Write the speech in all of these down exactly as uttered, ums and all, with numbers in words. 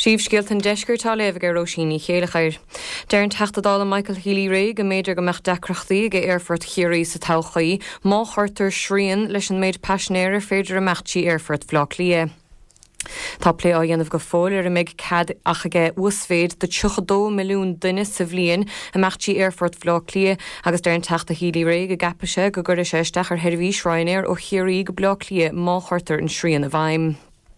Príomhscéalt an deisceirtá léamh go Róisíní chéile chair. Deir an teachtadála Michael Healy-Rae go méidir go meach decreachtaí go Airfort chiaí sa tochaí, má chuirtar srían leis an méid pasnéir féidir a meachtaí Airfort Phleach Lia. Tá plé á dhéanamh go fóil ar a méid cad achaige uasféid de tuchadó milliún duine sa bhliain a meachtaí Airfort Phleach Lia agus deir an teachta Healy-Rae go gapaise go gcuir sé isteach ar Heirvís Ryanair ó chiaí go Phleach Lia má chuirtar an srían a bhaim.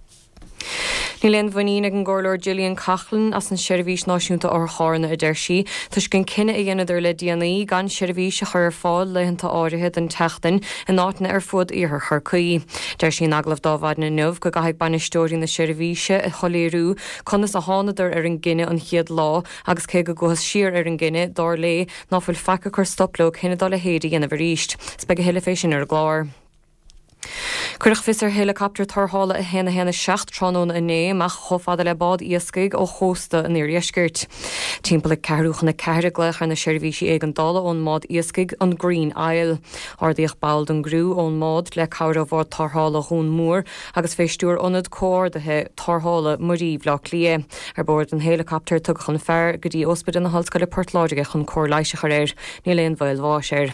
Ní leon bhaín ag an gcomhlór Gillian Coughlan as an Seirbhís Náisiúnta ar Cháranna a d'Aoirse, Tuis gon cinenne a dhéanaidir le D N A gan Seirbhís a chur fáil leitheanta áirithe den teachtain in átainna ar fud iarthar chuircaí. Deir sin aglah dábhaid na nuamh go gaithfeadh banistóirí na Seirbhíse a choléirú conas a tháinaidir ar an gcinne an chiad lá agus cé go gothas siar ar an gcinne dár lé ná fuil fecha chur stopló cinenne dá le héadí dhéanamh ríist, spe go héile fééis sin ar glár. Cuireach fisar helicopter tarthála a héna héna seacht trónón a né ach chofada le bád iascaig ó chósta an iriscirt. Timpeala cehrúchan na ceithre gléachar na Seirbhísí ag an dála ón mád iascaig an Green Isle. Ardíoch bald an grú ón mád le cabhra bhór tarthála hún mór agus féistúr onad cóirdathe tarthála muí Phleach Lia. Ar bord an helicopter tug chun fearr go dtí ospid in na hallscoile Portláidige chun cór leiseachar éir ní léon bhil bháis.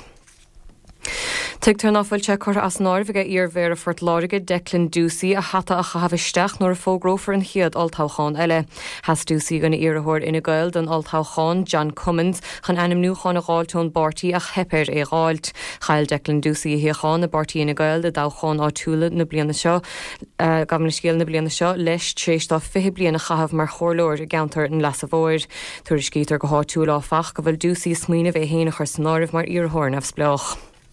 Tuigtar náfuilte chur as náirmhaige ar bhéar a Fort Láirige Declan Dúsaí a hata a chahabhisteach nuair a fógrófar an chiad altácháin eile. Has Dúsaí gona iarthóir ina gcuil don altácháin John Cummins chun enam nuúcháin a gáiltún Barty a chepeir é gáilt. Chail Declan Dúsaí a hiacháin na Barty ina gcuil de dácháin á túla na bliana seo gabhna scéal na bliana seo leis tréistá fiche bliana chahabh mar chorlóir a geantar an las a bhóir. Tuair scítar go há túla á fach go bhfuil Dúsaí smaoineh é héana chur snáirmh mar iarthóir nefs bleach.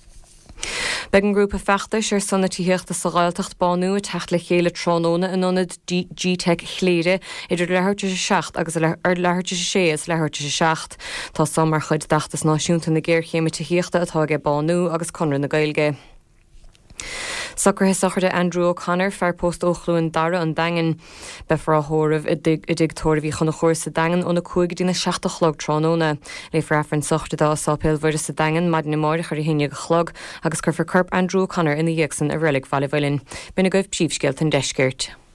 Beg an grúpa feachtais ar sanna tíochta sa gáilteacht banú a techt le chéile trónóna in anad G-Tech chléire idir lethirte sé seacht agus ar lethirte sé is lethirte sé seacht. Tá samar chuid deachtas náisiúnta na ggéirchéime tíochta atá ag banú agus conran na Gaeilge. Sacr hisachar Andrew O'Connor fear post óchlúin dara an dagan befra thóramh i dig tóirhí chun na chóir sa dagan óna cúig dína seachta chlog trónóna. Le frafran sochta dá sápéil bhuiir sa dagan mad na máire chuir hinne go chlog agus gur for curb Andrew O'Connor ina dhéagsan a relic Valley Bhilin. Bina goibh príomhscéalt an deiscirt.